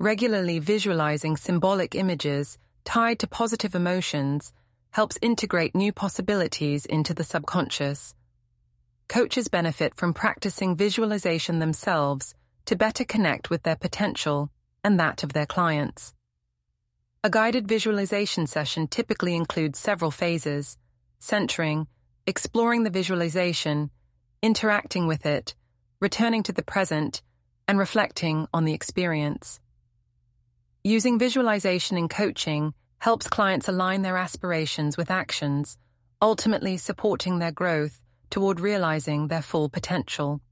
Regularly visualizing symbolic images tied to positive emotions helps integrate new possibilities into the subconscious. Coaches benefit from practicing visualization themselves to better connect with their potential and that of their clients. A guided visualization session typically includes several phases: centering, exploring the visualization, interacting with it, returning to the present, and reflecting on the experience. Using visualization in coaching helps clients align their aspirations with actions, ultimately supporting their growth toward realizing their full potential.